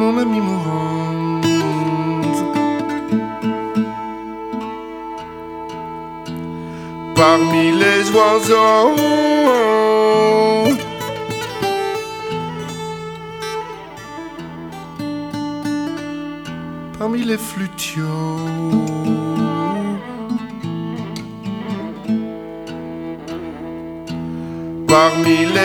mon ami mourante. Parmi les oiseaux, parmi les flutiots, parmi les